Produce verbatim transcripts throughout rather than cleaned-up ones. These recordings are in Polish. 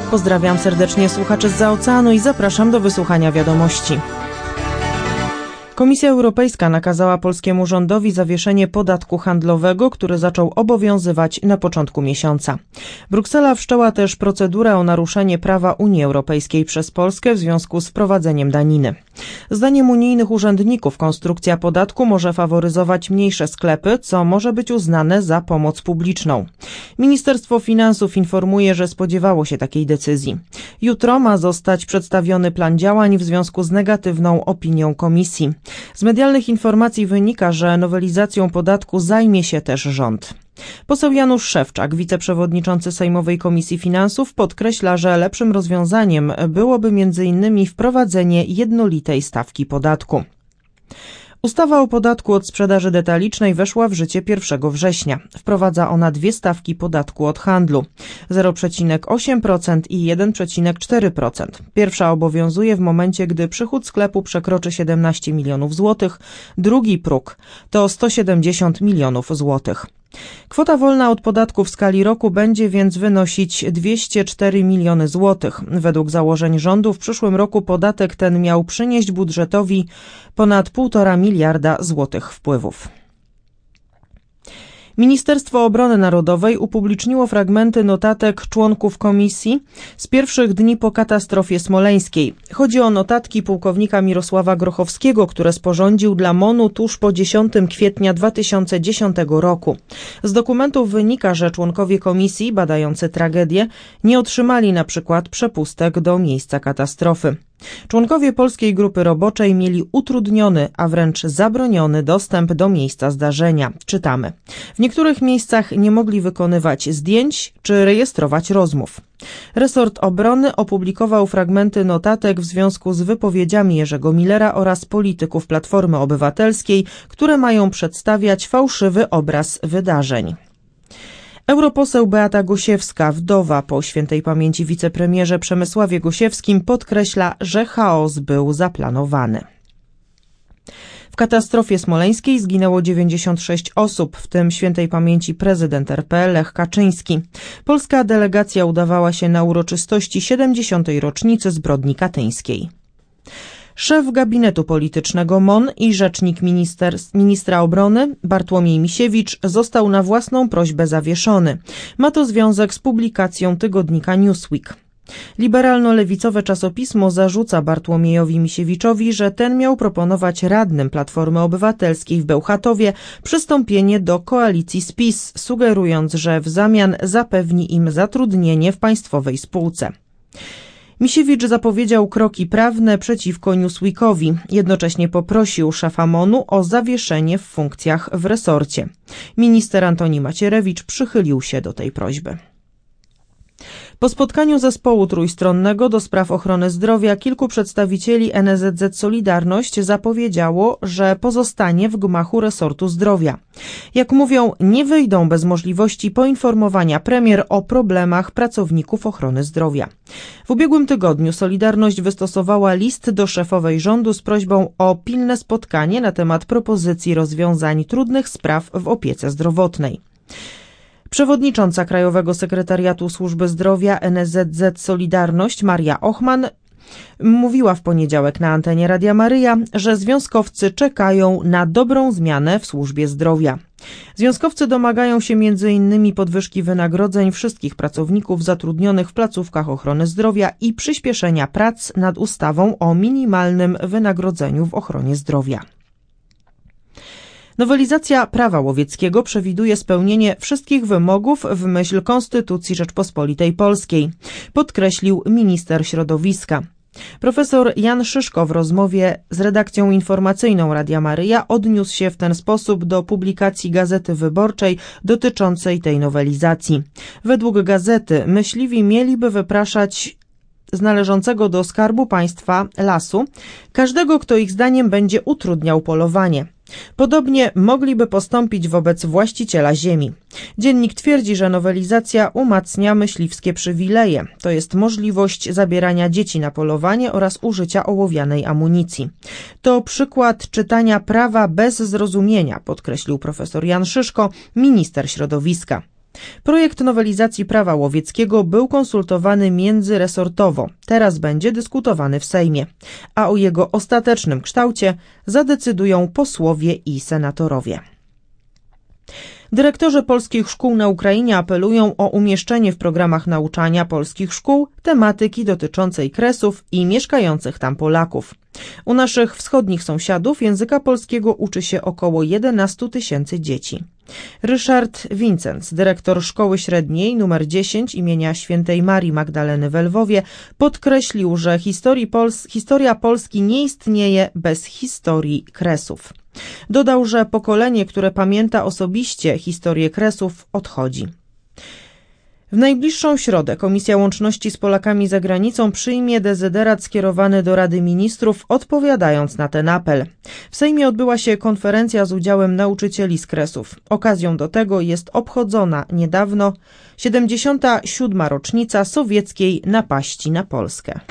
Pozdrawiam serdecznie słuchaczy zza oceanu i zapraszam do wysłuchania wiadomości. Komisja Europejska nakazała polskiemu rządowi zawieszenie podatku handlowego, który zaczął obowiązywać na początku miesiąca. Bruksela wszczęła też procedurę o naruszenie prawa Unii Europejskiej przez Polskę w związku z wprowadzeniem daniny. Zdaniem unijnych urzędników konstrukcja podatku może faworyzować mniejsze sklepy, co może być uznane za pomoc publiczną. Ministerstwo Finansów informuje, że spodziewało się takiej decyzji. Jutro ma zostać przedstawiony plan działań w związku z negatywną opinią Komisji. Z medialnych informacji wynika, że nowelizacją podatku zajmie się też rząd. Poseł Janusz Szewczak, wiceprzewodniczący Sejmowej Komisji Finansów, podkreśla, że lepszym rozwiązaniem byłoby między innymi wprowadzenie jednolitej stawki podatku. Ustawa o podatku od sprzedaży detalicznej weszła w życie pierwszego września. Wprowadza ona dwie stawki podatku od handlu, zero przecinek osiem procent i jeden przecinek cztery procent. Pierwsza obowiązuje w momencie, gdy przychód sklepu przekroczy siedemnaście milionów złotych, drugi próg to sto siedemdziesiąt milionów złotych. Kwota wolna od podatku w skali roku będzie więc wynosić dwieście cztery miliony złotych. Według założeń rządu w przyszłym roku podatek ten miał przynieść budżetowi ponad półtora miliarda złotych wpływów. Ministerstwo Obrony Narodowej upubliczniło fragmenty notatek członków komisji z pierwszych dni po katastrofie smoleńskiej. Chodzi o notatki pułkownika Mirosława Grochowskiego, które sporządził dla MON-u tuż po dziesiątego kwietnia dwa tysiące dziesiątego roku. Z dokumentów wynika, że członkowie komisji badający tragedię nie otrzymali na przykład przepustek do miejsca katastrofy. Członkowie Polskiej Grupy Roboczej mieli utrudniony, a wręcz zabroniony dostęp do miejsca zdarzenia. Czytamy. W niektórych miejscach nie mogli wykonywać zdjęć czy rejestrować rozmów. Resort Obrony opublikował fragmenty notatek w związku z wypowiedziami Jerzego Millera oraz polityków Platformy Obywatelskiej, które mają przedstawiać fałszywy obraz wydarzeń. Europoseł Beata Gosiewska, wdowa po świętej pamięci wicepremierze Przemysławie Gosiewskim, podkreśla, że chaos był zaplanowany. W katastrofie smoleńskiej zginęło dziewięćdziesiąt sześć osób, w tym świętej pamięci prezydent R P Lech Kaczyński. Polska delegacja udawała się na uroczystości siedemdziesiątej rocznicy zbrodni katyńskiej. Szef gabinetu politycznego M O N i rzecznik minister, ministra obrony Bartłomiej Misiewicz został na własną prośbę zawieszony. Ma to związek z publikacją tygodnika Newsweek. Liberalno-lewicowe czasopismo zarzuca Bartłomiejowi Misiewiczowi, że ten miał proponować radnym Platformy Obywatelskiej w Bełchatowie przystąpienie do koalicji z PiS, sugerując, że w zamian zapewni im zatrudnienie w państwowej spółce. Misiewicz zapowiedział kroki prawne przeciwko Newsweekowi. Jednocześnie poprosił szefa M O N-u o zawieszenie w funkcjach w resorcie. Minister Antoni Macierewicz przychylił się do tej prośby. Po spotkaniu zespołu trójstronnego do spraw ochrony zdrowia kilku przedstawicieli N S Z Z Solidarność zapowiedziało, że pozostanie w gmachu resortu zdrowia. Jak mówią, nie wyjdą bez możliwości poinformowania premier o problemach pracowników ochrony zdrowia. W ubiegłym tygodniu Solidarność wystosowała list do szefowej rządu z prośbą o pilne spotkanie na temat propozycji rozwiązań trudnych spraw w opiece zdrowotnej. Przewodnicząca Krajowego Sekretariatu Służby Zdrowia N S Z Z Solidarność Maria Ochman mówiła w poniedziałek na antenie Radia Maryja, że związkowcy czekają na dobrą zmianę w służbie zdrowia. Związkowcy domagają się między innymi podwyżki wynagrodzeń wszystkich pracowników zatrudnionych w placówkach ochrony zdrowia i przyspieszenia prac nad ustawą o minimalnym wynagrodzeniu w ochronie zdrowia. Nowelizacja prawa łowieckiego przewiduje spełnienie wszystkich wymogów w myśl Konstytucji Rzeczpospolitej Polskiej, podkreślił minister środowiska. Profesor Jan Szyszko w rozmowie z redakcją informacyjną Radia Maryja odniósł się w ten sposób do publikacji Gazety Wyborczej dotyczącej tej nowelizacji. Według gazety myśliwi mieliby wypraszać z należącego do Skarbu Państwa lasu każdego, kto ich zdaniem będzie utrudniał polowanie. Podobnie mogliby postąpić wobec właściciela ziemi. Dziennik twierdzi, że nowelizacja umacnia myśliwskie przywileje, to jest możliwość zabierania dzieci na polowanie oraz użycia ołowianej amunicji. To przykład czytania prawa bez zrozumienia, podkreślił profesor Jan Szyszko, minister środowiska. Projekt nowelizacji prawa łowieckiego był konsultowany międzyresortowo, teraz będzie dyskutowany w Sejmie, a o jego ostatecznym kształcie zadecydują posłowie i senatorowie. Dyrektorzy polskich szkół na Ukrainie apelują o umieszczenie w programach nauczania polskich szkół tematyki dotyczącej Kresów i mieszkających tam Polaków. U naszych wschodnich sąsiadów języka polskiego uczy się około jedenaście tysięcy dzieci. Ryszard Wincenc, dyrektor szkoły średniej numer dziesięć imienia świętej Marii Magdaleny w Lwowie, podkreślił, że historii Pols- historia Polski nie istnieje bez historii Kresów. Dodał, że pokolenie, które pamięta osobiście historię Kresów, odchodzi. W najbliższą środę Komisja Łączności z Polakami za Granicą przyjmie dezyderat skierowany do Rady Ministrów, odpowiadając na ten apel. W Sejmie odbyła się konferencja z udziałem nauczycieli z Kresów. Okazją do tego jest obchodzona niedawno siedemdziesiąta siódma rocznica sowieckiej napaści na Polskę.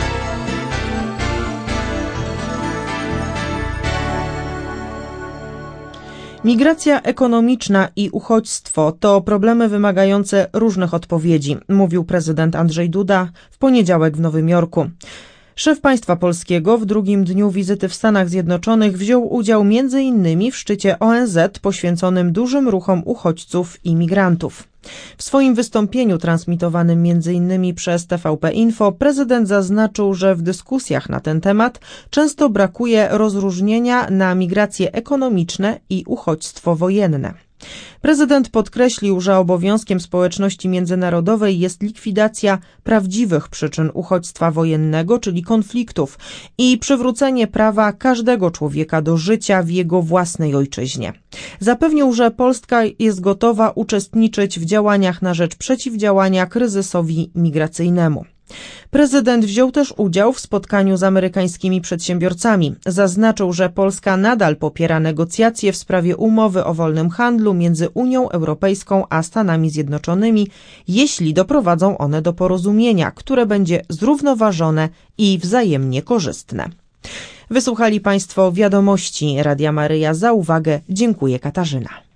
Migracja ekonomiczna i uchodźstwo to problemy wymagające różnych odpowiedzi, mówił prezydent Andrzej Duda w poniedziałek w Nowym Jorku. Szef państwa polskiego w drugim dniu wizyty w Stanach Zjednoczonych wziął udział między innymi w szczycie O N Z poświęconym dużym ruchom uchodźców i migrantów. W swoim wystąpieniu transmitowanym między innymi przez T V P Info prezydent zaznaczył, że w dyskusjach na ten temat często brakuje rozróżnienia na migracje ekonomiczne i uchodźstwo wojenne. Prezydent podkreślił, że obowiązkiem społeczności międzynarodowej jest likwidacja prawdziwych przyczyn uchodźstwa wojennego, czyli konfliktów, i przywrócenie prawa każdego człowieka do życia w jego własnej ojczyźnie. Zapewnił, że Polska jest gotowa uczestniczyć w działaniach na rzecz przeciwdziałania kryzysowi migracyjnemu. Prezydent wziął też udział w spotkaniu z amerykańskimi przedsiębiorcami. Zaznaczył, że Polska nadal popiera negocjacje w sprawie umowy o wolnym handlu między Unią Europejską a Stanami Zjednoczonymi, jeśli doprowadzą one do porozumienia, które będzie zrównoważone i wzajemnie korzystne. Wysłuchali Państwo wiadomości Radia Maryja. Za uwagę dziękuję, Katarzyna.